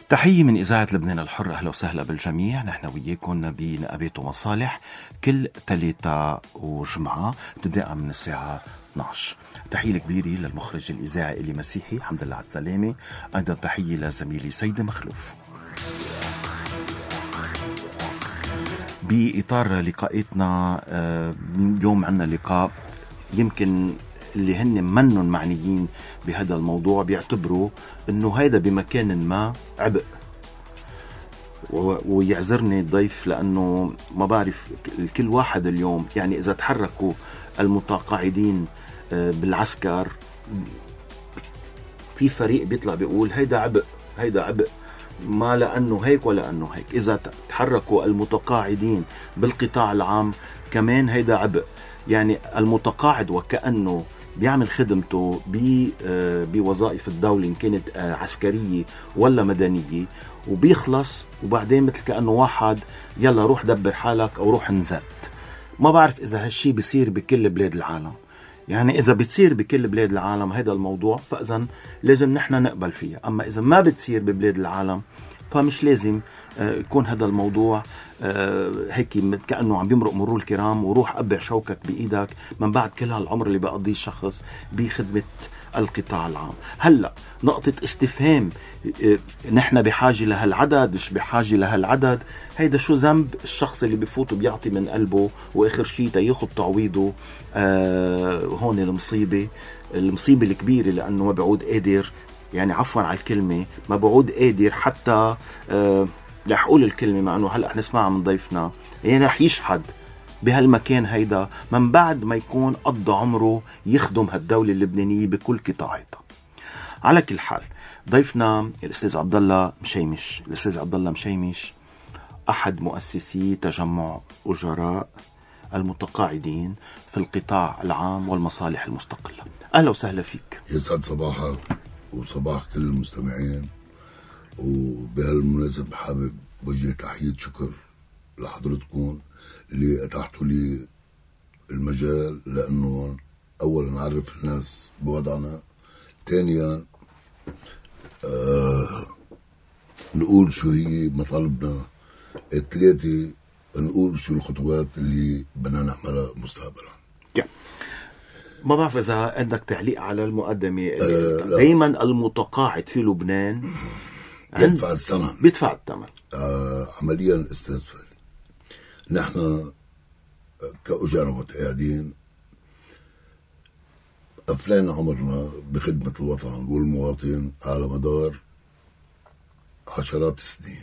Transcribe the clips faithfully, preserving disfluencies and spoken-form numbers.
تحية من إذاعة لبنان الحر، أهلا وسهلا بالجميع. نحن وياكم بنقابات ومصالح كل ثلاثة وجمعة ابتداء من الساعة اثنعش. تحية كبيرة للمخرج الإذاعي إلي مسيحي، الحمد لله على السلامة. أيضا تحية لزميلي سيدة مخلوف. بإطار لقائتنا اليوم عنا لقاء يمكن اللي هن منن معنيين بهذا الموضوع بيعتبروا انه هيدا بمكان ما عبء، ويعذرني الضيف لانه ما بعرف كل واحد اليوم يعني اذا تحركوا المتقاعدين بالعسكر في فريق بيطلع بيقول هيدا عبء هيدا عبء، ما لأنه هيك ولا أنه هيك. إذا تحركوا المتقاعدين بالقطاع العام كمان هيدا عبء. يعني المتقاعد وكأنه بيعمل خدمته بوظائف الدولة إن كانت عسكرية ولا مدنية وبيخلص، وبعدين مثل كأنه واحد يلا روح دبر حالك أو روح نزت. ما بعرف إذا هالشي بيصير بكل بلاد العالم. يعني إذا بتصير بكل بلاد العالم هذا الموضوع فإذا لازم نحن نقبل فيها، أما إذا ما بتصير ببلاد العالم فمش لازم يكون هذا الموضوع هيك كأنه عم بيمرق مرور الكرام وروح قبع شوكك بإيدك من بعد كل هالعمر اللي بقضيه الشخص بخدمة القطاع العام. هلأ نقطة استفهام، نحن بحاجة لهالعدد مش بحاجة لهالعدد. هيدا شو ذنب الشخص اللي بفوت وبيعطي من قلبه وآخر شيء تياخد تعويضه؟ آه هون المصيبة المصيبة الكبيرة، لأنه ما بعود قادر، يعني عفوا على الكلمة، ما بعود قادر حتى آه رح أقول الكلمة مع أنه هلأ نسمعها من ضيفنا، يعني رح يشحد بهالمكان هيدا من بعد ما يكون قضى عمره يخدم هالدولة اللبنانية بكل قطاعاتها. على كل حال ضيفنا الأستاذ عبد الله مشيمش. الأستاذ عبد الله مشيمش أحد مؤسسي تجمع أجراء المتقاعدين في القطاع العام والمصالح المستقلة. أهلا وسهلا فيك. يسعد صباحك وصباح كل المستمعين. وبهالمناسبة حابب وجه تحية شكر لحضرتكم اللي أتاحتوا لي المجال، لأنه أولا نعرف الناس بوضعنا، ثانيا آه نقول شو هي مطالبنا، ثلاثة نقول شو الخطوات اللي بدنا نعملها مستقبلا. ما بعرف إذا عندك تعليق على المقدمة. آه دايما المتقاعد في لبنان يدفع الثمن بيدفع الثمن. آه عمليا أستاذ فادي، نحن كأجراء متقاعدين أفلينا عمرنا بخدمة الوطن والمواطن على مدار عشرات السنين.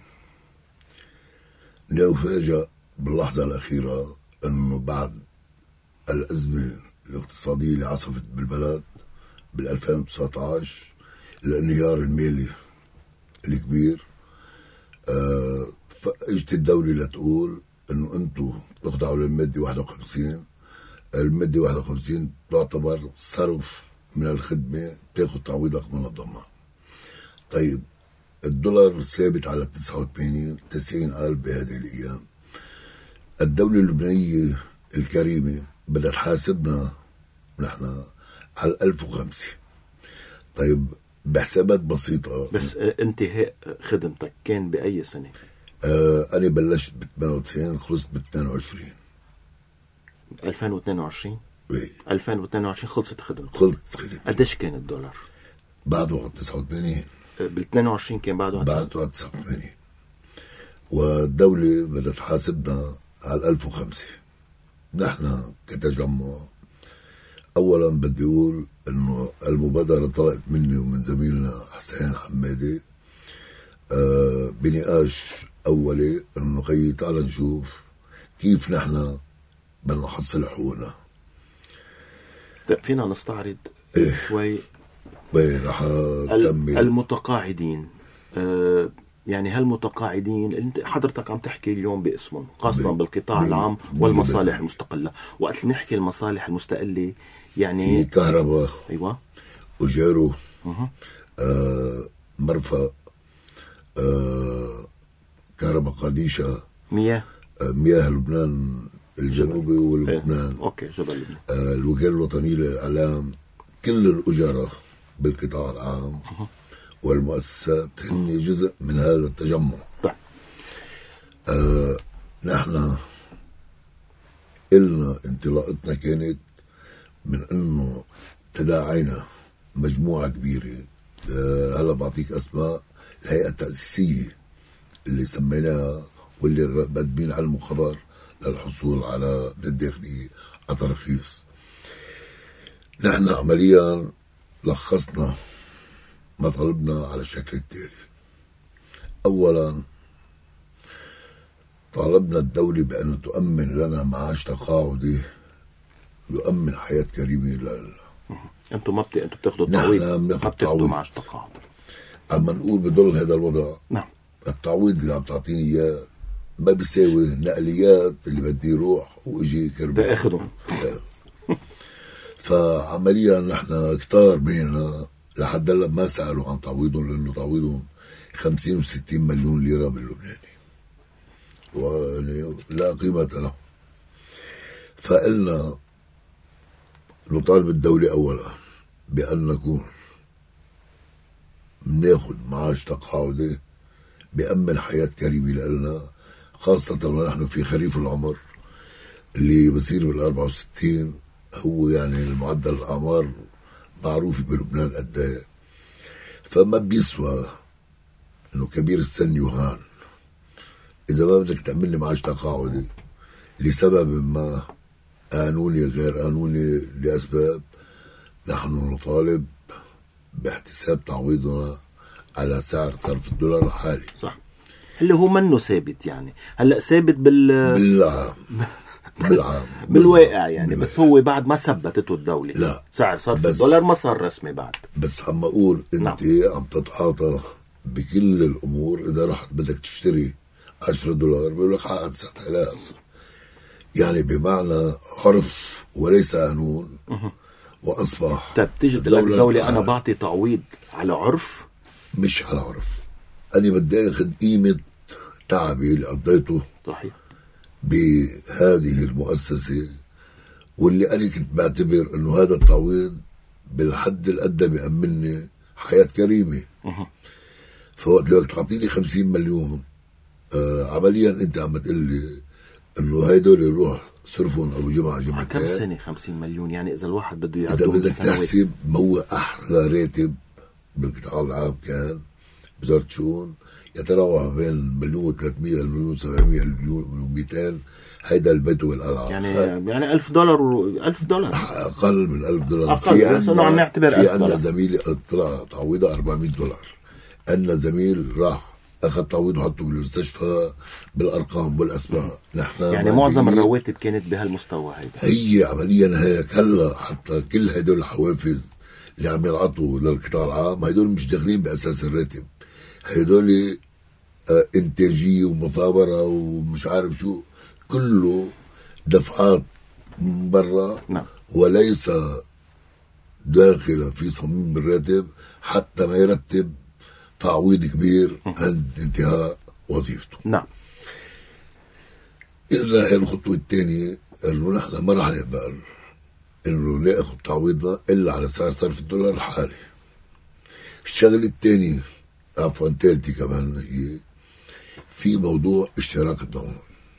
نفاجأ باللحظة الأخيرة أنه بعد الأزمة الاقتصادية اللي عصفت بالبلد بالألفين وتسعة عشر، الانهيار المالي الكبير، آه فاجت الدولة لتقول انه انتو تخضعوا للمادة واحد وخمسين. المادة واحد وخمسين تعتبر صرف من الخدمة، تاخد تعويضك من الضمان. طيب الدولار ثابت على تسعة وثمانين تسعين ألف بهذه الأيام. الدولة اللبنانية الكريمة بدها تحاسبنا نحن على ألف وخمسة. طيب بحسابات بسيطة، بس انتهاء خدمتك كان بأي سنة؟ آه أنا بلشت ب ثمانية وتسعين خلصت ب اثنين وعشرين. ألفين واثنين وعشرين وي. ألفين واثنين وعشرين خلصت خدمتك. خلصت خدمتك. قديش كان الدولار؟ بعده تسعة وثمانين. بال اثنين وعشرين كان بعده بعده تسعة وثمانين. والدولة بدها تحاسبنا على ألف وخمسة. نحن كتجمع أولا بدي أقول إنه المبادرة طلعت مني ومن زميلنا حسين حمادي آه بنقاش أولي إنه خيي تعال نشوف كيف نحن بدنا نحصل حقوقنا. طيب فينا نستعرض إيه؟ شوي رح أكمل. المتقاعدين آه يعني هالمتقاعدين انت حضرتك عم تحكي اليوم باسمهم خاصة بي بالقطاع بي العام والمصالح بي المستقلة. وقت نحكي المصالح المستقلة يعني في كهرباء، ايوه، وجارو، آه مرفأ، آه كهرباء قاديشة، مياه آه مياه لبنان الجنوبي ولبنان، إيه. اوكي جبل لبنان، آه الوكالة الوطنية للإعلام، كل الأجراء بالقطاع العام والمؤسسات هن جزء من هذا التجمع. طيب. آه نحن إلنا انطلاقتنا كانت من انه تداعينا مجموعة كبيرة. آه هلا بعطيك اسماء الهيئة التأسيسية اللي سميناها واللي مقدمين على المخابر للحصول على من الداخلية على ترخيص. نحن عمليا لخصنا مطالبنا على الشكل التالي. اولا طالبنا الدولة بأن تؤمن لنا معاش تقاعدي يؤمن حياة كريمة لنا. انتم ما بت... انتم بتاخذوا التعويض، نحن ما بتاخذوا معاش تقاعد. عم نقول بضل هذا الوضع. نعم. التعويض اللي عم تعطيني اياه ما بيساوي نقليات اللي بدي يروح واجي كربي تاخذهم. فعمليا نحن كتار مننا لحد هلا ما سالوا عن تعويضهم، لانه تعويضهم خمسين وستين مليون ليره باللبناني ولا قيمه له. فقلنا نطالب الدوله اولا بان نكون بناخذ معاش تقاعدي بأمن حياة كريمة لنا، خاصة ونحن في خريف العمر اللي بصير بالأربعة وستين. هو يعني المعدل الأعمار معروف بلبنان قد ايه، فما بيسوى إنه كبير السن يهان. إذا ما بدك تعمل لي معاش تقاعدي لسبب ما قانوني غير قانوني لأسباب، نحن نطالب باحتساب تعويضنا على سعر صرف الدولار الحالي. صح. اللي هو منه ثابت، يعني هلا ثابت بال بالعام بالعام بالواقع يعني بالواقع. بس هو بعد ما ثبتته الدولة لا سعر صرف الدولار ما صار رسمي بعد. بس عم اقول انت نعم. عم تتعاطى بكل الامور. اذا رحت بدك تشتري عشرة دولار بيقول لك حقق تسعة آلاف، يعني بمعنى عرف وليس قانون. واصبح طيب تيجي تقول لك الدولة انا بعطي تعويض على عرف، مش على عرف. انا بدي اخذ قيمة تعبي اللي قضيته صحيح بهذه المؤسسة، واللي انا كنت بعتبر انه هذا التعويض بالحد الادنى بيأمنني حياة كريمة. فوقت بدك تعطيني خمسين مليون آه عمليا انت عم تقول لي انه هيدول يروح صرفهم ابو جمعة جمعتين. كم سنة خمسين مليون؟ يعني اذا الواحد بده يعدهم اذا بدك تحسب ما هو احلى راتب بالقطاع العام كان وزارة الشؤون يتراوح بين مليون وثلاثمية مليون سبعمية مليون مئتين. هيدا البيت والقلعة يعني يعني ألف دولار و ألف دولار أقل من ألف دولار. أقل. في عنا عم نعتبر في عنا زميلي طلع تعويضه أربعمية دولار. عنا زميل راح أخذ تعويض وحطه بالمستشفى بالأرقام والأسماء. نحن يعني معظم الرواتب كانت بهالمستوى هيدا. هي عمليا هيك. هلا حتى كل هدول الحوافز اللي عم ينعطوا للقطاع العام هدول مش داخلين بأساس الراتب. هدول اه إنتاجية ومثابرة ومش عارف شو، كله دفعات من برا. نعم. وليس داخل في صميم الراتب حتى ما يرتب تعويض كبير عند انتهاء وظيفته. نعم. إلا الخطوة الثانية إنه نحن ما رح نقبل إنه ناخذ تعويضنا إلا على سعر صرف الدولار الحالي. الشغلة الثانية عفوا ثالثة كمان هي في موضوع اشتراك الضمان.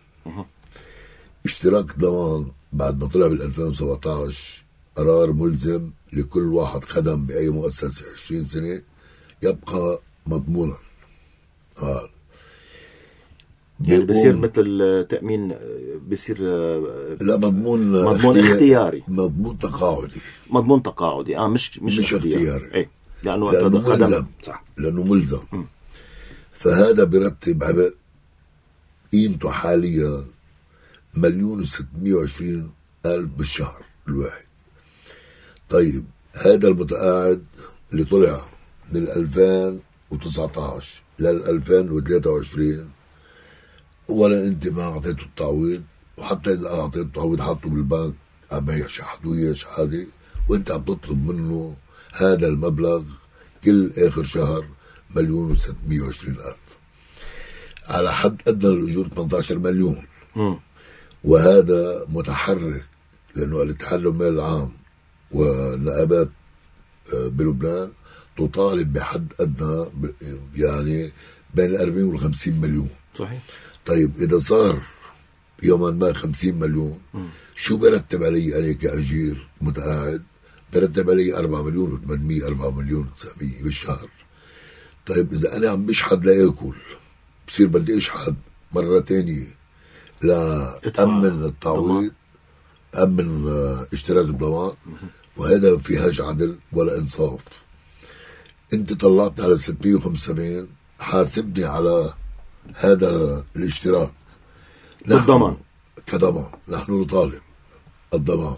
اشتراك الضمان بعد ما طلع بال ألفين وسبعطعش قرار ملزم لكل واحد خدم بأي مؤسسة عشرين سنة يبقى مضمونا. آه. يعني بصير مثل تأمين، بصير لا مضمون مضمون اختياري، مضمون تقاعدي. مضمون تقاعدي اه مش مش, مش اختياري, اختياري. ايه لأنه, لأنه ملزم. صح. لأنه ملزم. م. فهذا برتب عبء قيمته حاليا مليون وستمية وعشرين ألف بالشهر الواحد. طيب هذا المتقاعد اللي طلع من ألفين وتسعطعش لل ألفين وثلاثة وعشرين ولا انت ما اعطيته التعويض، وحتى اذا اعطيته التعويض حطه بالبنك عم يشحدوا اياه شحاده، وانت عم تطلب منه هذا المبلغ كل اخر شهر مليون وستمية وعشرين ألف على حد ادنى الاجور ثمانية عشر مليون. م. وهذا متحرك لانه الاتحاد المالي العام والنقابات بلبنان تطالب بحد أدنى يعني بين الأربعين والخمسين مليون. صحيح. طيب إذا صار يوما ما خمسين مليون م. شو برتب علي أنا كأجير متقاعد؟ برتب علي أربعة مليون وثمانمية أربعة مليون وتسعمية بالشهر. طيب إذا أنا عم بشحد لا يأكل بصير بدي أشحد مرة تانية لا أمن التعويض، أمن اشتراك الضمان، وهذا فيهاش عدل ولا إنصاف. أنت طلعت على ستمية وخمسة وسبعين، حاسبني على هذا الاشتراك الضمان كضمان. نحن نطالب الضمان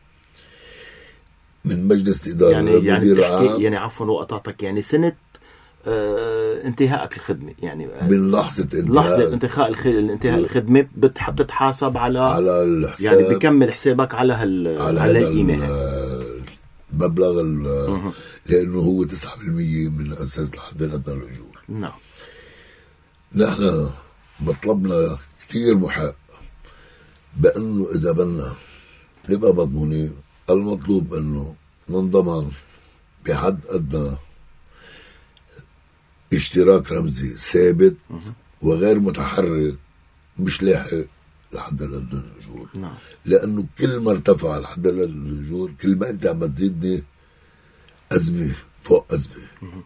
من مجلس إدارة يعني يعني تحكي يعني عفوا وقطعتك يعني سنة اه انتهاءك الخدمة يعني من لحظة انتهاء لحظة انتهاء الخدمة انتهاء الخدمة بتتحاسب على على الحساب يعني بكمل حسابك على هال على, على القيمة المبلغ لأنه هو تسعة بالمية من أساس الحد الأدنى للأجور. نعم. نحن مطلبنا كثير محق بأنه إذا بدنا نبقى مضمونين، المطلوب أنه ننضمن بحد أدنى اشتراك رمزي ثابت وغير متحرك مش لاحق لحد الأدنى للأجور. نعم. لأنه كل ما ارتفع الحد الأدنى للأجور كل ما أنت عم تزيدني أزمة فوق أزمة.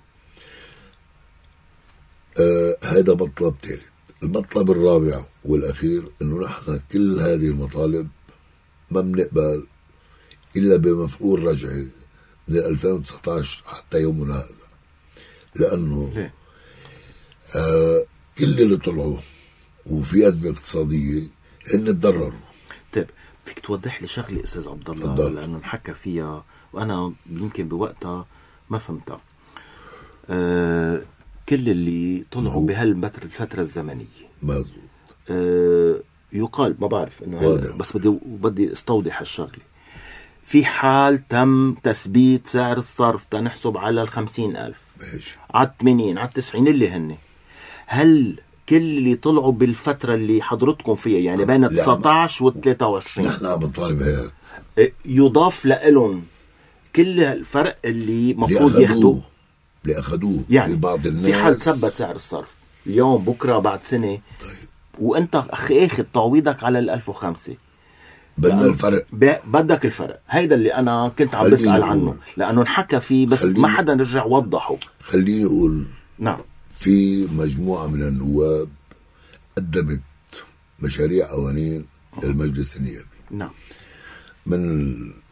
آه هذا مطلب ثالث. المطلب الرابع والأخير أنه نحن كل هذه المطالب ما بنقبل إلا بمفعول رجعي من ألفين وتسعة عشر حتى يومنا هذا، لأنه آه كل اللي طلعوا وفي أزمة اقتصادية هن تضرروا. طيب فيك توضح لي شغلة أستاذ عبد الله لأنه نحكى فيها وأنا يمكن بوقتها ما فهمتها. آه كل اللي طلعوا بهالفترة الفترة الزمنية مظبوط. آه يقال ما بعرف إنه بس بدي بدي استوضح الشغلة. في حال تم تثبيت سعر الصرف تنحسب على الخمسين ألف على الثمانين على التسعين اللي هن، هل كل اللي طلعوا بالفترة اللي حضرتكم فيها يعني بين تسعة عشر و ثلاثة وعشرين نحن عم نطالب هيك يضاف لهم كل الفرق اللي مفروض ياخدوه اللي أخذوه يعني في بعض الناس؟ في حال ثبت سعر الصرف اليوم بكرة بعد سنة طيب. وانت اخذ تعويضك على الألف وخمسة بدنا الفرق بدك الفرق. هيدا اللي انا كنت عم بسأل عنه لانه نحكى فيه بس ما حدا رجع وضحه. خليني اقول نعم في مجموعة من النواب قدمت مشاريع قوانين للمجلس النيابي. نعم. من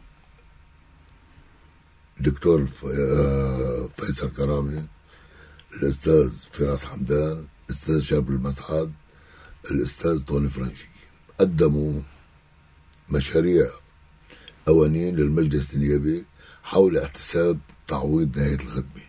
الدكتور فيصل كرامي، الاستاذ فراس حمدان، الاستاذ شاب المسعد، الاستاذ طوني فرنجي، قدموا مشاريع قوانين للمجلس النيابي حول احتساب تعويض نهاية الخدمة.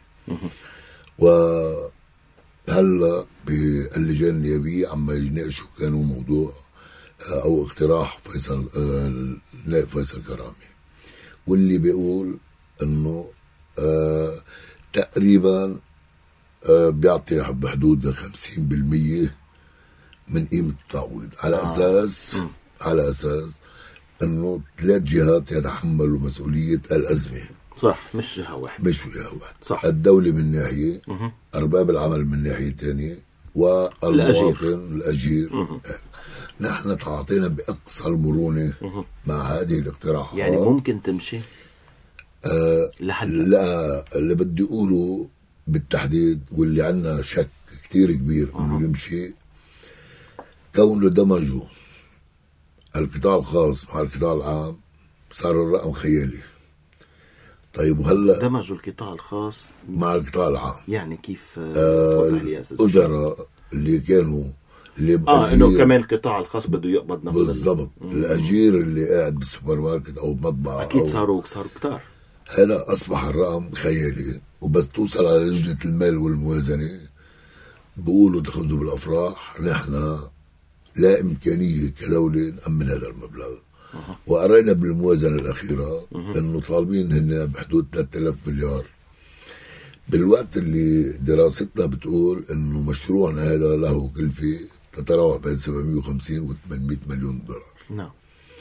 وهلا باللجان النيابية عم يناقشوا كانوا موضوع او اقتراح فيصل النائب فيصل كرامي، واللي بيقول انه آه تقريبا آه بيعطي بحدود خمسين بالمية من قيمة التعويض على آه. اساس م. على اساس انه ثلاث جهات يتحملوا مسؤولية الازمة. صح. مش جهة واحدة. مش جهة واحدة. صح. الدولة من ناحية، م- ارباب العمل من ناحية تانية، والمواطن الاجير. نحن تعاطينا باقصى المرونة م- مع هذه الاقتراحات. يعني ممكن تمشي آه لا اللي بدي اقوله بالتحديد واللي عنا شك كتير كبير انه يمشي، كونه دمجوا القطاع الخاص مع القطاع العام صار الرقم خيالي. طيب وهلا دمجوا القطاع الخاص مع القطاع العام يعني كيف؟ آه الأجراء اللي كانوا اللي اه انه كمان القطاع الخاص بده يقبض نفس بالضبط. الاجير اللي قاعد بالسوبر ماركت او بمطبعه اكيد أو صاروا صاروا كتار. هذا اصبح الرقم خيالي، وبس توصل على لجنة المال والموازنة بقولوا تاخذوا بالافراح نحن لا امكانية كدولة نأمن هذا المبلغ. أه. وقرينا بالموازنة الأخيرة أه. انه طالبين هن بحدود ثلاثة آلاف مليار، بالوقت اللي دراستنا بتقول انه مشروعنا هذا له كلفة تتراوح بين سبعمية وخمسين و ثمانمية مليون دولار. نعم.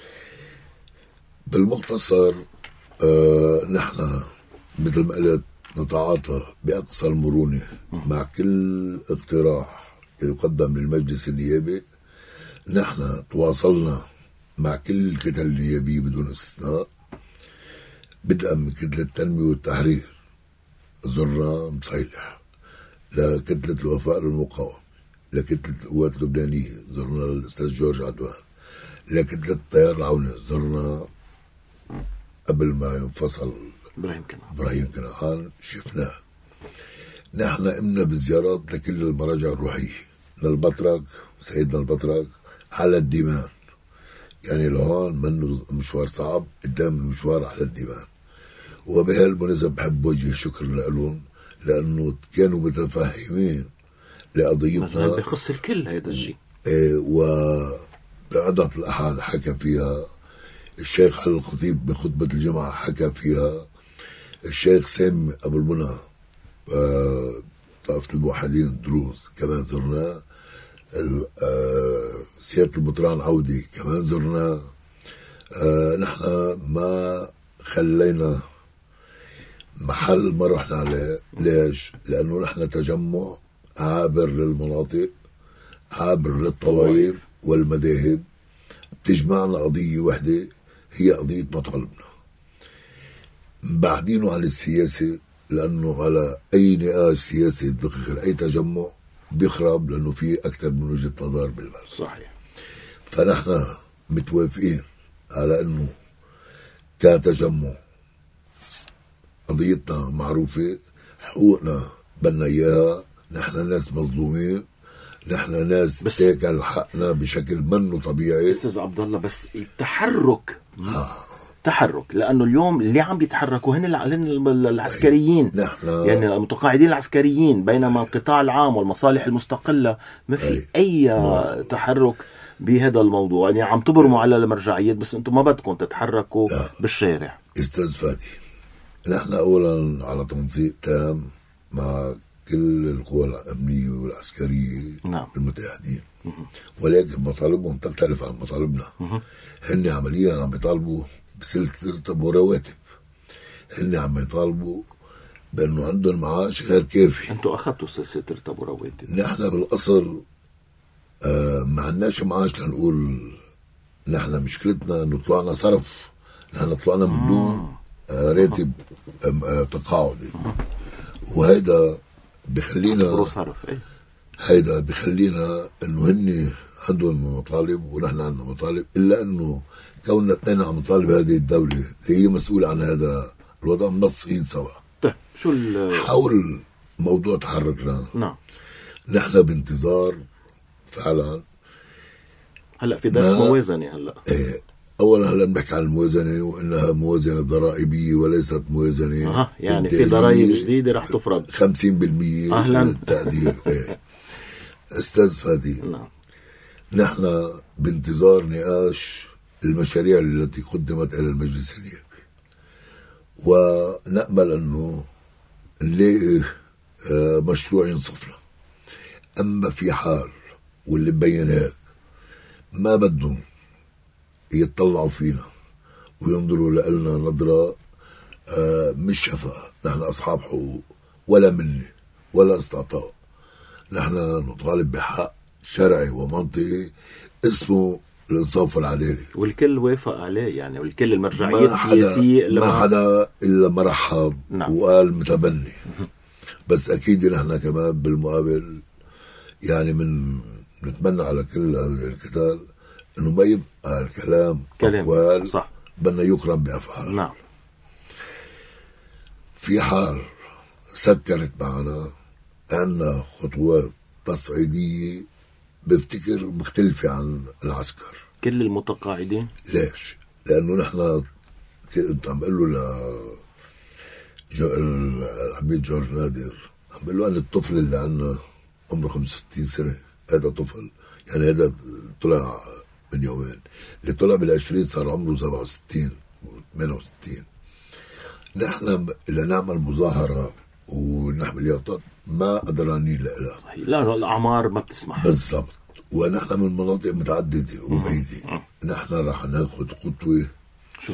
بالمختصر آه نحن مثل ما قلت نتعاطى بأقصى المرونة مع كل اقتراح يقدم للمجلس النيابي. نحن تواصلنا مع كل الكتل النيابية بدون استثناء، بدءا من كتلة التنمية والتحرير زرنا مصيلح، لكتلة الوفاء للمقاومة، لكتلة القوات اللبنانية زرنا الأستاذ جورج عدوان، لكتلة التيار العوني زرنا قبل ما ينفصل إبراهيم كنعان إبراهيم كنعان شفناه. نحن قمنا بزيارات لكل المراجع الروحية، من البطرك سيدنا البطرك على الديمان، يعني لهون منه مشوار صعب قدام المشوار على الديمان. وبهالمناسبة بحب وجه الشكر لهم لأنه كانوا متفاهمين لقضيتنا، بخص الكل هذا الشيء. إيه، وبعضة الأحد حكى فيها الشيخ علي الخطيب بخطبة الجمعة، حكى فيها الشيخ سامي أبو المنى آه، طائفة الموحدين دروز كمان زرناه، آه، سيادة المطران عودي كمان زرناه. آه، نحن ما خلينا محل ما رحنا عليه. ليش؟ لأنه نحن تجمع عابر للمناطق، عابر للطوائف والمذاهب، بتجمعنا قضية وحدة هي قضية مطالبنا، بعدينه عن السياسة، لأنه على أي نقاش سياسي دقيق أي تجمع بيخرب، لأنه في أكثر من وجهة نظر بالبلد. صحيح. فنحن متوافقين على أنه كتجمع قضيتنا معروفة، حقوقنا بدنا إياها، نحن ناس مظلومين، نحن ناس تاكل حقنا بشكل منه طبيعي. استاذ عبد الله، بس التحرك آه. تحرك، لانه اليوم اللي عم بيتحركوا هن العسكريين، نحن يعني المتقاعدين العسكريين، بينما القطاع العام والمصالح المستقلة ما في أي, أي ما. تحرك بهذا الموضوع. يعني عم تبرموا على المرجعيات، بس انتم ما بدكم تتحركوا لا. بالشارع. استاذ فادي، نحن اولا على تنسيق تام مع كل القوى الامنيه والعسكريه نعم. المتحدين، ولكن مطالبهم تختلف عن مطالبنا. هن عمليا عم يطالبوا بسلسله رتب ورواتب، هن عم يطالبوا بانه عندهم معاش غير كافي. انتوا اخذتوا سلسله رتب ورواتب. نحن بالاصل آه ما عندناش معاش لنقول. نحن مشكلتنا انه طلعنا صرف، نحن طلعنا من دون آه راتب آه تقاعدي، وهيدا بخلينا هيدا بخلينا انه هن عندهم مطالب ونحن عندنا مطالب، الا انه كوننا اثنين عم نطالب هذه الدوله اللي هي مسؤوله عن هذا الوضع منصين سوا. طيب شو حول موضوع تحركنا؟ نعم نحن بانتظار فعلا. هلا في درس موازنه. هلا ايه اولا هلا بنحكي عن الموازنه وانها موازنه ضرائبيه وليست موازنه اه يعني في ضرائب جديده رح تفرض خمسين بالمية اهلا تقدير. ايه استاذ فادي، نعم نحن بانتظار نقاش المشاريع التي قدمت الى المجلس النيابي، ونأمل انه نلاقي مشروع ينصفنا. اما في حال واللي مبين هيك ما بدهم يتطلعوا فينا وينظروا لنا نظرة آه مش شفاء، نحن أصحاب حقوق ولا مني ولا استعطاء. نحن نطالب بحق شرعي ومنطقي اسمه الإنصاف والعدالة، والكل وافق عليه يعني، والكل المرجعيات السياسية ما, ما حدا إلا مرحب. نعم. وقال متبني. بس أكيد نحن كمان بالمقابل يعني من نتمنى على كل القتال انه ما يبقى الكلام اقوال، صح، بدنا يقرن بافعال. نعم. في حال سكرت معنا عندنا خطوات تصعيديه بفتكر مختلفه عن العسكر. كل المتقاعدين ليش؟ لانه نحن كنت عم بقول له العميد جورج نادر، عم بقول له انا الطفل اللي عندنا عمره خمسة وستين سنه، هذا طفل يعني، هذا طلع من يومين، اللي طلع بالعشرين صار عمره سبعة وستين وثمانية وستين. نحن إلا نعمل مظاهرة ونحمل يافطات ما قدرانين لها، لا الأعمار ما بتسمح. بالضبط. ونحن من مناطق متعددة وبعيدة. نحن رح ناخد خطوة شو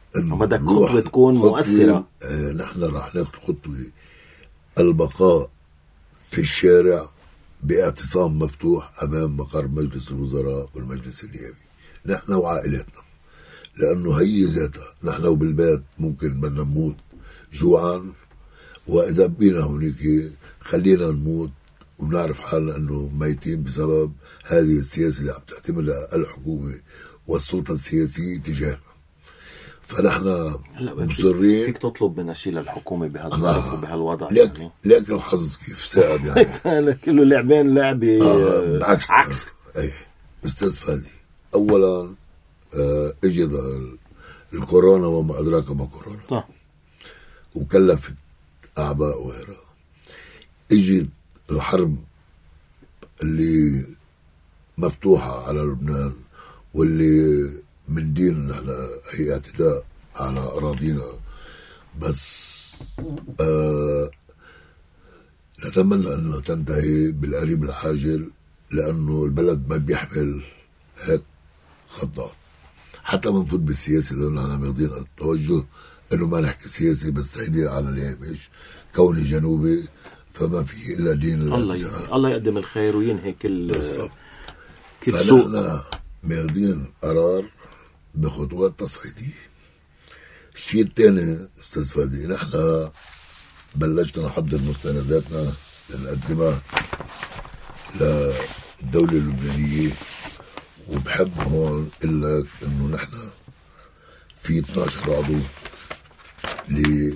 بدك خطوة تكون مؤثرة. آه نحن راح ناخذ خطوة البقاء في الشارع باعتصام مفتوح أمام مقر مجلس الوزراء والمجلس النيابي، نحن وعائلاتنا، لأنه هي ذاتها نحن وبالبيت ممكن بدنا نموت جوعا، وإذا بقينا هونيك خلينا نموت ونعرف حالنا أنه ميتين بسبب هذه السياسة اللي عم تعتمدها الحكومة والسلطة السياسية تجاهنا. فنحن مصرين. فيك تطلب من أشياء الحكومة بهالظرف آه. وبهالوضع لك يعني. لكن الحظ كيف سائب يعني كله لعبين لعبة آه. عكس عكس آه. أي أستاذ فادي، أولا آه اجت الكورونا وما أدراك ما كورونا صح، وكلفت أعباء وغيرها. اجت الحرب اللي مفتوحة على لبنان واللي من دين نحن هي اعتداء على أراضينا، بس آه نتمنى أنها تنتهي بالقريب العاجل، لأنه البلد ما بيحمل هيك خطات. حتى من طب السياسي لو نحن ماخذين التوجه انه ما نحكي سياسي بس هيدي على الهامش، كوني جنوبي فما في الا دين الله ي... الله يقدم الخير وينهي كل كل سوء. فنحن ماخذين قرار بخطوات تصعيديه. الشيء الثاني استاذ فادي، نحن بلشنا نحضر مستنداتنا لنقدمها للدولة اللبنانية، وبحب هون اقول لك انه نحن في اثناشر عضو ل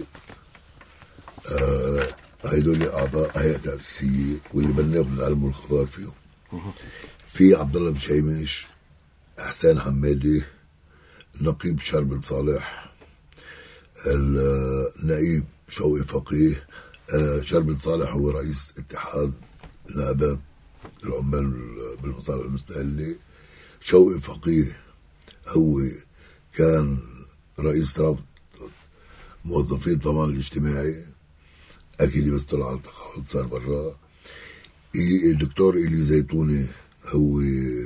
آه هيدول اعضاء هيئة تأسيسية واللي بدنا ناخذ العلم والخبر فيهم. في عبد الله مشيمش، احسان حمادي، النقيب شرب بن صالح، النائب شوقي فقيه. آه شرب بن صالح هو رئيس اتحاد نائبات العمال بالمصالح المستقلة. شوقي فقيه هو كان رئيس رابطة موظفين الضمان الاجتماعي، أكيد بس طلع على التقاعد صار برا. الدكتور إلي زيتوني هو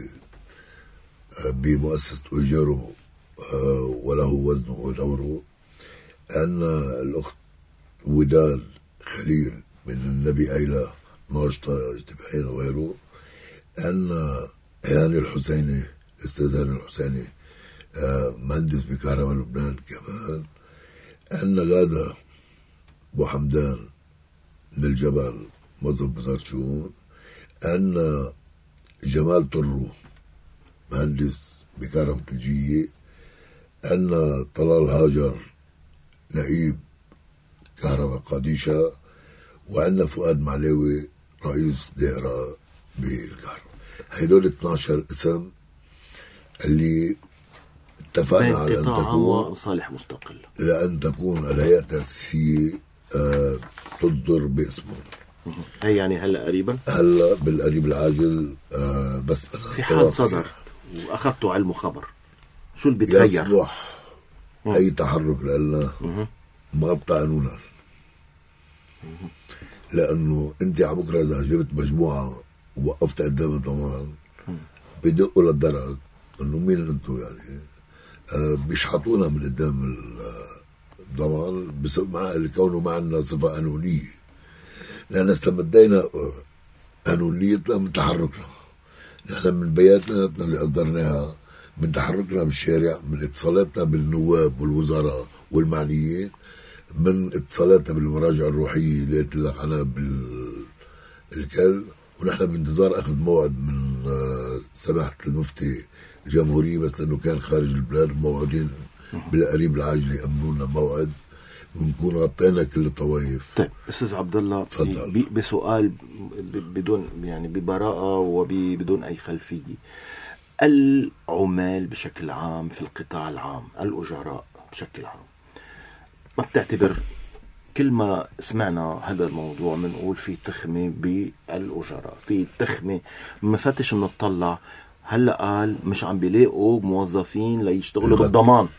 بمؤسسة أجاره وله وزنه ودوره. عندنا الأخت وداد خليل من النبي أيلة ناشطة اجتماعيا وغيره. عندنا هاني الحسيني، الأستاذ هاني الحسيني مهندس بكهرباء لبنان كمان. عندنا غادة أبو حمدان من الجبل موظف وزارة الشؤون. عندنا جمال طرو مهندس بكهرباء ثلجية. عندنا طلال هاجر نقيب كهرباء قاديشة. وعندنا فؤاد معلاوي رئيس دائرة بالكهرباء. هيدول اثناشر اسم اللي اتفقنا على أن تكون صالح مستقل، لأن تكون الهيئة التأسيسية آه تصدر باسمهم. هي يعني هلا قريبا هلا بالقريب العاجل. آه بس في حال صدر واخذتوا علم وخبر شو اللي بيتغير؟ يصلح اي تحرك لنا ما بقانونا، لانه انت على بكره اذا جبت مجموعه ووقفت قدام الضمان بدقوا للدرج انه مين انتم يعني. آه بيشحطونا من قدام الضمان مع كونه ما عندنا صفه قانونيه، لان استمدينا قانونيتنا من تحركنا. نحن من بياتنا اللي اصدرناها، من تحركنا بالشارع، من اتصالاتنا بالنواب والوزراء والمعنيين، من اتصالاتنا بالمراجع الروحيه اللي قلت لك عنها بالكل. ونحن بانتظار اخذ موعد من سماحه المفتي الجمهوريه، بس لانه كان خارج البلاد موعدين بالقريب العاجل يامنوا لنا موعد ونكون غطينا كل الطوائف. طيب استاذ عبد الله، بسؤال بدون يعني ببراءه وبدون اي خلفيه، العمال بشكل عام في القطاع العام، الاجراء بشكل عام، ما بتعتبر كل ما سمعنا هذا الموضوع بنقول في تخمه بالاجراء، في تخمه مفتش نطلع هلا قال مش عم بيلاقوا موظفين ليشتغلوا بالضمان.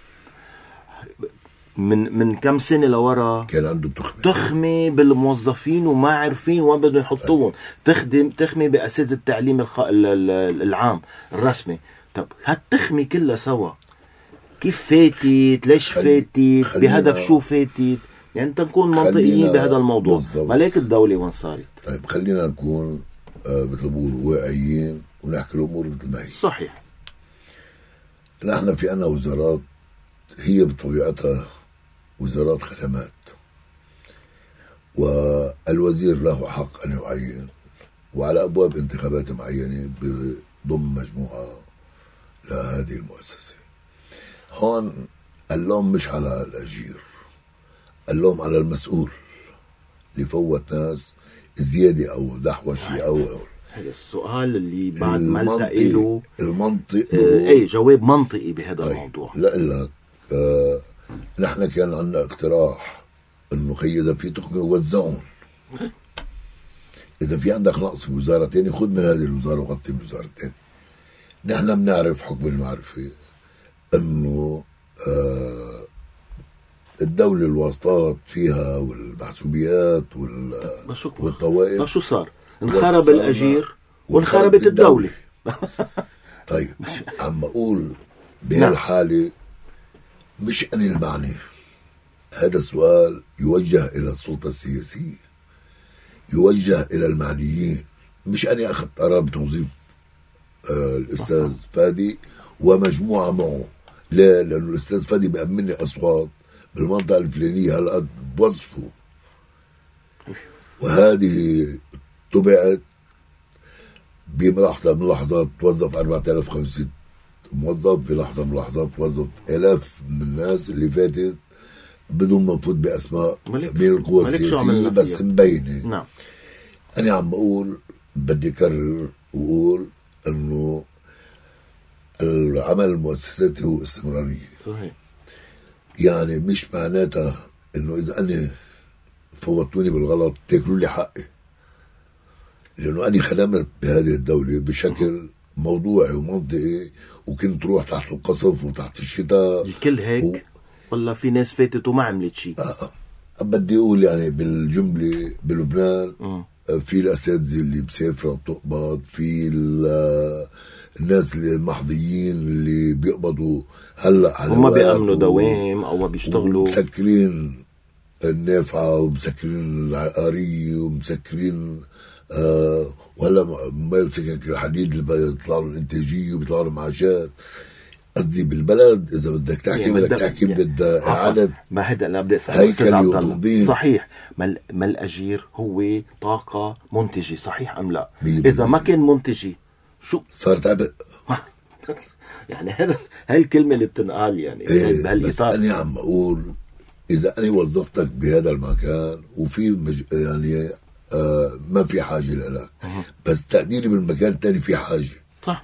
من من كم سنه لورا كان عنده تخمه تخمه بالموظفين وما عارفين وين بدهم يحطوهم. تخدم تخمه باساتذه التعليم الخ... العام الرسمي. طب هالتخمه كلها سوا كيف فاتت؟ ليش خلي... فاتت؟ بهدف شو فاتت؟ يعني تنكون منطقيين بهذا الموضوع. بالضبط. ملاك الدولة وين صارت؟ طيب خلينا نكون آه بتقول واقعيين ونحكي الامور مثل ما هي. صحيح. نحن في عنا وزارات هي بطبيعتها وزارات خدمات، والوزير له حق ان يعين، وعلى ابواب انتخابات معينه بضم مجموعه لهذه المؤسسه. هون اللوم مش على الاجير، اللوم على المسؤول اللي فوت ناس زياده او دحوشي او هذا السؤال اللي بعد ما التقي له المنطق آه اي جواب منطقي بهذا طيب. الموضوع. لا لك آه نحن كان عندنا اقتراح انه خي اذا في تقنيه وزعهم، اذا في عندك نقص في وزاره ثانيه خذ من هذه الوزاره وغطي بالوزاره الثانيه. نحن بنعرف حكم المعرفه انه آه الدوله الواسطات فيها والمحسوبيات وال والطوائف. شو صار؟ انخرب الاجير وانخربت الدوله. طيب عم اقول بهالحاله مش أنا المعني. هذا السؤال يوجه إلى السلطة السياسية، يوجه إلى المعنيين، مش أنا أخذت قرار بتوظيف آه الأستاذ فادي ومجموعة معه. لا، لأنه الأستاذ فادي بأمني أصوات بالمنطقة الفلانية هالقد بوظفه، وهذه طبعت بملاحظة من لحظات توظف أربعة آلاف وخمسمية موظف، بلحظة من لحظات توظف آلاف من الناس اللي فاتت بدون ما نفوت بأسماء من القوى السياسية بس مبينة. نعم. أنا عم بقول بدي أكرر وأقول أنه العمل المؤسساتي هو استمرارية. صحيح. يعني مش معناتها أنه إذا أنا فوتوني بالغلط تاكلوا لي حقي، لأنه أنا خدمت بهذه الدولة بشكل موضوعي ومنطقي، وكنت روح تحت القصف وتحت الشتاء. الكل هيك و... ولا في ناس فاتت وما عملت شيء؟ آه. بدي أقول يعني بالجملة بلبنان م. في الأساتذة اللي مسافرة وبتقبض، في الناس المحظيين اللي بيقبضوا هلا على وما بيأمنوا و... دوام أو ما بيشتغلوا، ومسكرين النافعة ومسكرين العقارية ومسكرين آه وهلا موبايل سكك الحديد اللي بيطلعوا الانتاجيه وبيطلعوا المعاشات. قصدي بالبلد اذا بدك تحكي يعني بدك تحكي يعني بدها اعاده ما هذا انا بدي اسال هيكل وتنظيم. صحيح. ما, ما الاجير هو طاقه منتجه، صحيح ام لا؟ اذا ما كان منتجي شو صارت عبء. يعني هذا هاي الكلمه اللي بتنقال يعني ايه بهالاطار. بس انا عم بقول اذا انا وظفتك بهذا المكان وفي مج... يعني آه ما في حاجة لك، بس تقديري بالمكان الثاني في حاجة. صح.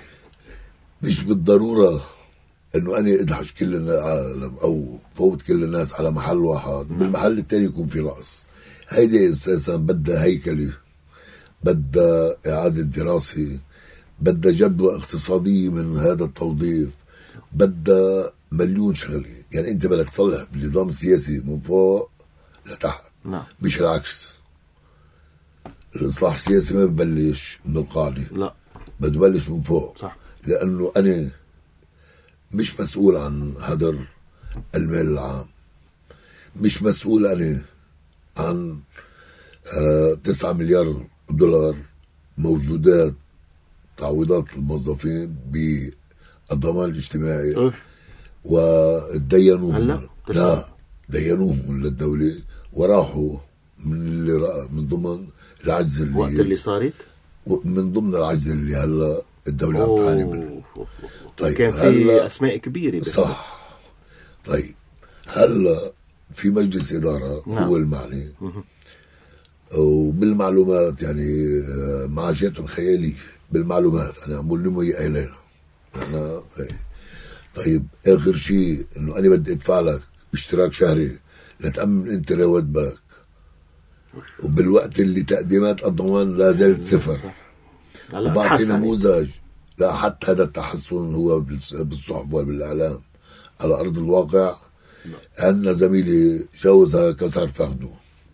مش بالضرورة انه انا ادحش كل العالم او فوت كل الناس على محل واحد، بالمحل الثاني يكون في نقص. هيدي اساسا بدها هيكلة، بدها اعادة دراسة، بدها جدوى اقتصادية من هذا التوظيف، بدها مليون شغلة. يعني انت بدك تصلح بالنظام السياسي من فوق لتحت. نعم. مش العكس. الإصلاح السياسي ما ببلش من القاعدة، لا، بده يبلش من فوق. صح. لأنه أنا مش مسؤول عن هدر المال العام، مش مسؤول أنا عن آه تسعة مليار دولار موجودات تعويضات الموظفين بالضمان الاجتماعي أه. ودينوهم. لا، دينوهم للدولة وراحوا من اللي رأى من ضمن العجز اللي وقت اللي صارت من ضمن العجز اللي هلا الدولة عم تعاني منه. طيب كان في اسماء كبيرة. صح. طيب هلا في مجلس إدارة. نعم. هو المعني وبالمعلومات يعني معاشاتهم خيالية بالمعلومات. أنا عم بقول لهم إياها إلينا نحن. طيب آخر شيء إنه أنا بدي أدفع لك اشتراك شهري لتأمن أنت رواتبك، وبالوقت اللي تقديمات الضمان لا زالت صفر. وبعطي نموذج لا حتى هذا التحسن هو بالصحف وبالإعلام، على أرض الواقع عندنا زميلي جوزها كسر فخده،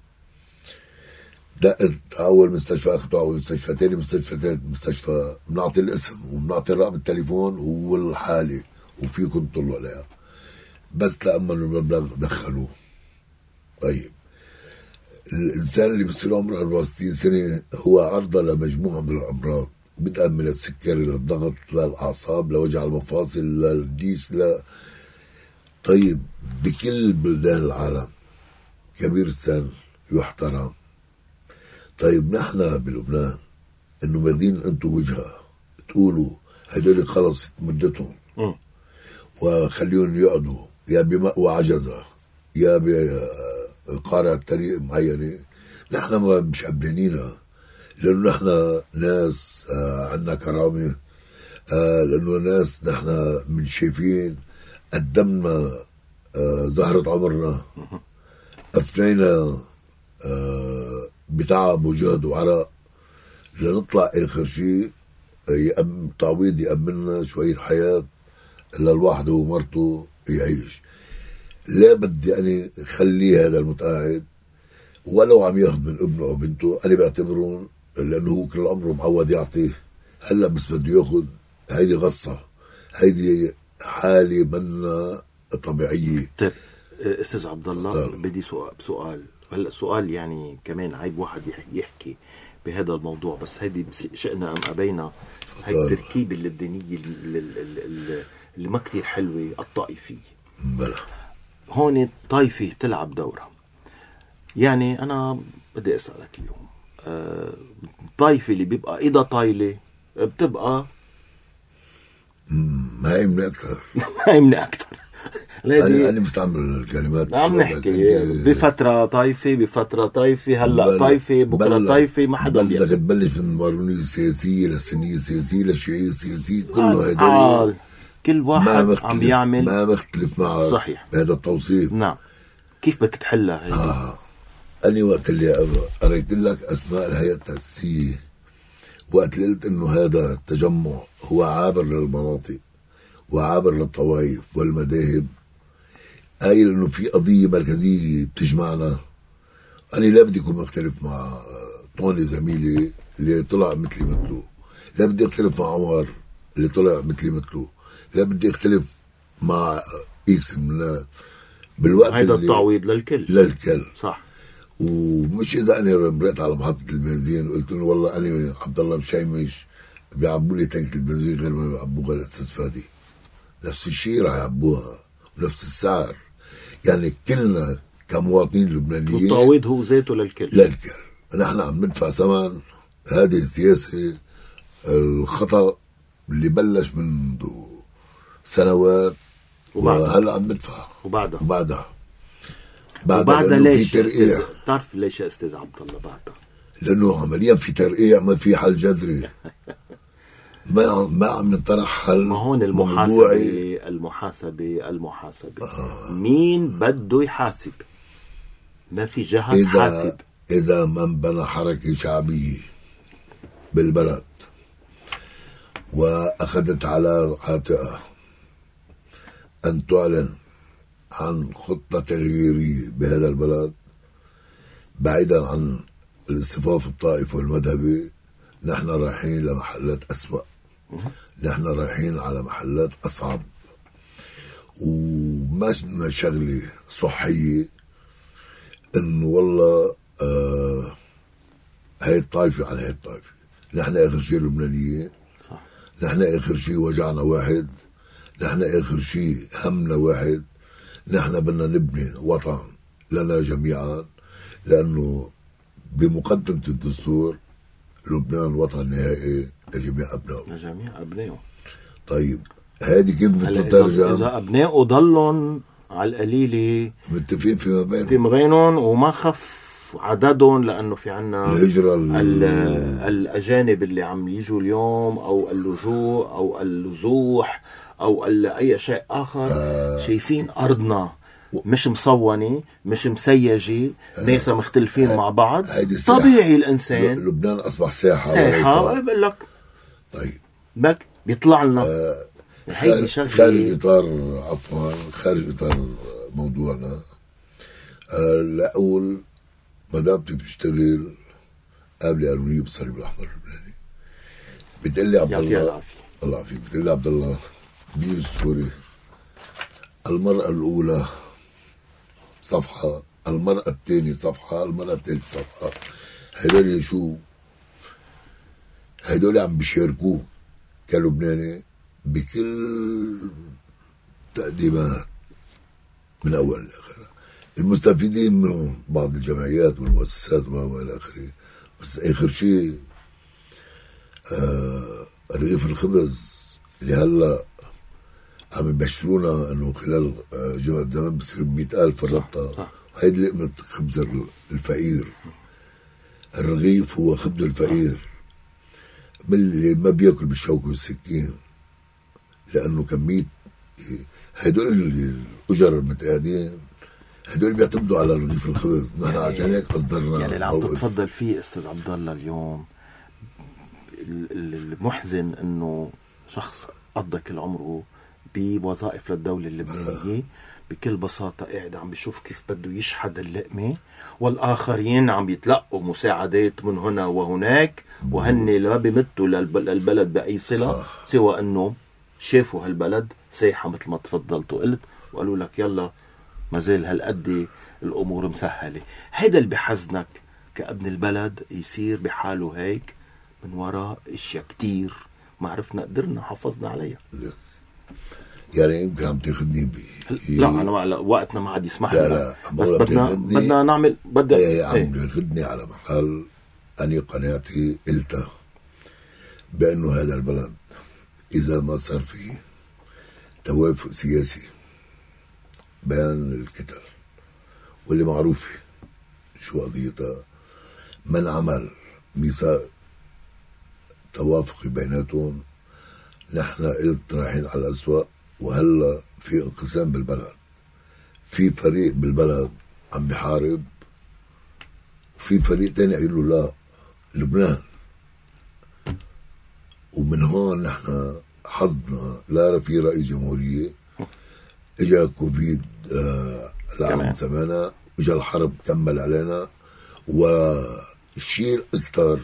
دقت أول مستشفى أخذته أول مستشفى ثاني مستشفى ثالث مستشفى، بنعطي الاسم وبنعطي رقم التليفون والحالة وفيكم تطلوا عليها، بس تأمنوا المبلغ دخلوه. طيب الإنسان اللي بصير عمره أربعة وستين سنة هو عرضة لمجموعة من الأمراض، بدءا من السكري للضغط للأعصاب لوجع المفاصل للديس لا. طيب بكل بلدان العالم كبير السن يحترم. طيب نحن بلبنان انه ماخذين انتم وجهه تقولوا هدول خلص مدتهم وخليهم يقعدوا يا بمأوى عجزه يا بقارع طريق معينه. نحن ما مش قبلانينها، لانه نحن ناس آه عنا كرامه، آه لانه ناس نحن من شايفين قدمنا آه زهرة عمرنا، أفنينا آه بتعب وجهد وعرق لنطلع آخر شيء يأمن تعويض يأمننا شوية حياة للواحد ومرته يعيش. لا بدي أنا خليه هذا المتقاعد ولو عم ياخذ من ابنه أو بنته، أنا بعتبرهم لأنه هو كل عمره معود يعطيه، هلا بس بده ياخذ. هيدي غصة، هيدي حالة منا طبيعية. طيب استاذ عبد الله بدي سؤال سؤال هلا سؤال يعني كمان عيب واحد يحكي بهذا الموضوع، بس هيدي شئنا ام ابينا هي التركيبه اللبنانيه اللي ما كثير حلوه الطائفيه. بلا هون الطائفه بتلعب دورها. يعني انا بدي اسالك اليوم، الطائفه اللي بيبقى ايدها طايله بتبقى مهيمنة اكثر مهيمنة اكثر. أنا أنا بستعمل الكلمات عم نحكي بفترة طايفة بفترة طايفة هلا طايفة بكرة طايفة ما حدا بيعرف. بدك تبلش من المارونية السياسية للسنية السياسية للشيعية السياسية كله هيدا آه. كل واحد عم يعمل ما بختلف معه. صحيح هذا التوصيف. نعم. كيف بدك تحلها هيدا؟ آه. أنا وقت اللي قريت لك أسماء الهيئة التأسيسية، وقت قلت إنه هذا التجمع هو عابر للمناطق وعابر للطوائف والمذاهب، قايل انه في قضيه مركزيه بتجمعنا. انا لا بدي اكون مختلف مع طوني زميلي اللي طلع مثلي مثله، لا بدي اختلف مع عمر اللي طلع مثلي مثله، لا بدي اختلف مع اكس من الناس. بالوقت هيدا التعويض للكل للكل صح. ومش اذا انا مرقت على محطه البنزين وقلت له والله انا عبد الله مشيمش بيعبوا لي تانك البنزين غير ما بيعبوها الاستاذ فادي، نفس الشيء راح يعبوها ونفس السعر. يعني كلنا كمواطنين لبنانيين التعويض هو ذاته للكل للكل. نحن عم ندفع ثمن هذه السياسة الخطأ اللي بلش منذ سنوات وهلا عم ندفع وبعدها وبعدها وبعدها ليش؟ بتعرف ليش يا استاذ عبد الله بعدها؟ لانه عمليا في ترقيع ما في حل جذري. ما ما عم ينطرح حل. ما هون المحاسبة المحاسبة المحاسبة آه. مين بده يحاسب؟ ما في جهة إذا حاسب. إذا من بنى حركة شعبية بالبلد وأخذت على عاتقها أن تعلن عن خطة تغييرية بهذا البلد بعيدا عن الاصطفاف الطائفي والمذهبي، نحن رايحين لمحلات أسوأ، نحن رايحين على محلات أصعب. وما شغلة صحية إنه والله آه هاي الطائفة على هاي الطائفة. نحن آخر شيء لبنانية، نحن آخر شيء وجعنا واحد، نحن آخر شيء همنا واحد. نحن بدنا نبني وطن لنا جميعا، لأنه بمقدمة الدستور لبنان وطن نهائي لجميع أبنائه. لجميع أبنائه. طيب هذه كيف بتترجم؟ إذا أبنائه ضلهم على القليلة متفقين فيما بينهم فيما بينهم وما خف عددهم، لأنه في عنا الهجرة الأجانب اللي عم يجوا اليوم أو اللجوء أو اللزوح أو أي شيء آخر. آه شايفين أرضنا مش مصونة مش مسيجة، ناس مختلفين مع بعض. طبيعي الإنسان لبنان أصبح ساحة ساحة بقول لك. طيب بك بيطلع لنا آه هيدي شغلة خارج إطار عفوا خارج إطار موضوعنا. آه لأقول ما دامتي بتشتغل قابلة قانونية بالصليب الأحمر اللبناني، بتقلي عبد الله الله يعافيك، بتقلي عبد الله بيجي سوري المرأة الأولى صفحة، المرأة الثانية صفحة، المرأة الثالثة صفحة. هدول شو؟ هدول عم بيشاركوه كلبناني بكل تقديمات من أول لآخر. المستفيدين منهم بعض الجمعيات والمؤسسات وما إلى آخره، بس آخر شيء آه رغيف الخبز اللي هلا عم يبشرونا انه خلال جمعة زمان بصير بمئة ألف الربطة. هيدي لقمة خبز الفقير. الرغيف هو خبز الفقير اللي ما بياكل بالشوك والسكين، لأنه كمية هدول الأجر المتقاعدين هدول بيعتمدوا على رغيف الخبز. نحن عشان هيك أصدرنا يعني اللي عم تتفضل فيه أستاذ عبد الله اليوم المحزن انه شخص قضى كل عمره بوظائف للدولة اللبنانية بكل بساطة قاعد عم بيشوف كيف بده يشحد اللقمة، والآخرين عم يتلقوا مساعدات من هنا وهناك، وهن لا بيمتوا للبلد بأي صلة سوى أنه شافوا هالبلد سايحة مثل ما تفضلت وقلت، وقالوا لك يلا ما زال هالقد الأمور مسهلة. هيدا اللي بحزنك كابن البلد يصير بحاله هيك من وراء اشياء كتير ما عرفنا قدرنا حافظنا عليها. يعني يمكن عم تاخدني ب لا انا ما وقتنا ما عاد يسمح لنا. لا لا بس بدنا بدنا نعمل بدنا ايه عم تاخدني على محل اني قناعتي قلتها بانه هذا البلد اذا ما صار فيه توافق سياسي بين الكتل واللي معروفه شو قضيتها، من عمل ميثاق توافقي بيناتهم، نحن قلت رايحين على الأسوأ. وهلا في انقسام بالبلد، في فريق بالبلد عم بيحارب وفي فريق تاني قال له لا لبنان. ومن هون نحن حظنا لا في رئيس جمهورية، اجا كوفيد آه العام ثمانية، اجا الحرب كمل علينا. والشيء الاكثر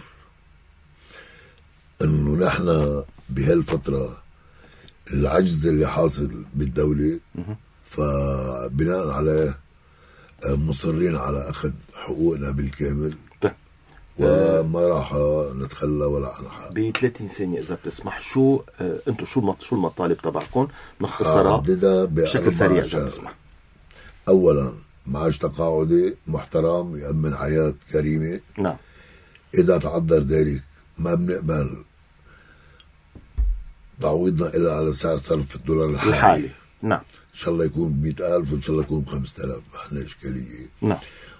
انه نحن بهالفترة العجز اللي حاصل بالدولة، فبناء عليه مصرين على اخذ حقوقنا بالكامل وما راح نتخلى ولا عن حال. ب ثلاثين ثانية اذا بتسمح، شو آه انتم شو شو المطالب تبعكم نختصرها بشكل سريع اذا بتسمح؟ اولا معاش تقاعدي محترم يأمن حياة كريمة. نعم. اذا تعذر ذلك ما بنقبل تعويضنا إلا على سعر صرف الدولار الحالي. الحالي. نعم. إن شاء الله يكون بمئة ألف وإن شاء الله يكون بخمسة آلاف، ما عندنا إشكالية. نعم.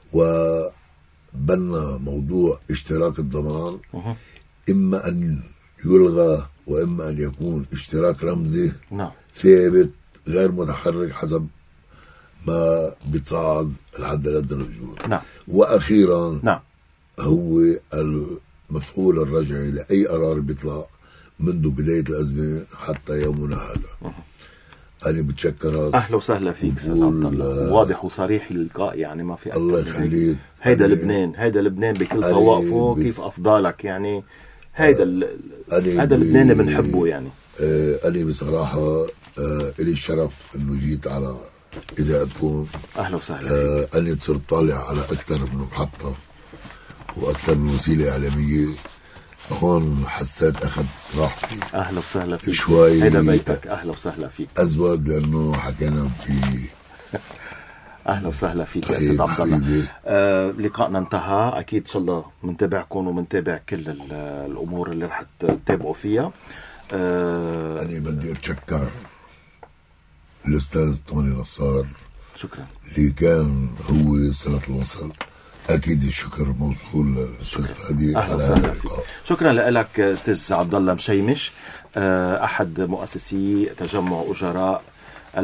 وبنا موضوع اشتراك الضمان أه. إما أن يلغى وإما أن يكون اشتراك رمزي. نعم. ثابت غير متحرك حسب ما بتصعد الحد الأدنى للأجور. نعم. وأخيرا نعم. هو المفعول الرجعي لأي قرار بيطلع منذ بداية الأزمة حتى يومنا هذا. أنا بتشكرك. أهلا وسهلا فيك أستاذ عبد الله، واضح وصريح اللقاء يعني ما في. الله يخليك. هيدا لبنان، هيدا لبنان بكل طوائفه. كيف أفضالك يعني هيدا هيدا لبنان اللي بنحبه يعني. آه أنا بصراحة آه إلي الشرف إنه جيت على إذاعتكم. أهلا وسهلا آه فيك. أنا صرت طالع على أكثر من محطة وأكثر من وسيلة إعلامية، هون حسيت أخذ راحتي. أهلا وسهلا فيك. شوي هيدا بيتك. أهلا وسهلا فيك. أزود لأنه حكينا في. أهلا وسهلا فيك يا أستاذ عبد الله. آه لقائنا انتهى، أكيد إن شاء الله منتابعكم ومنتابع كل الأمور اللي رح تتابعوا فيها. آه أنا بدي أتشكر الأستاذ طوني نصار. شكرا. اللي كان هو صلة الوصل. أكيد الشكر موصول للأستاذ فادي على هذا اللقاء. شكرا لك أستاذ عبد الله مشيمش، أحد مؤسسي تجمع أجراء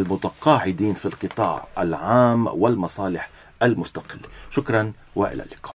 المتقاعدين في القطاع العام والمصالح المستقلة. شكرا وإلى اللقاء.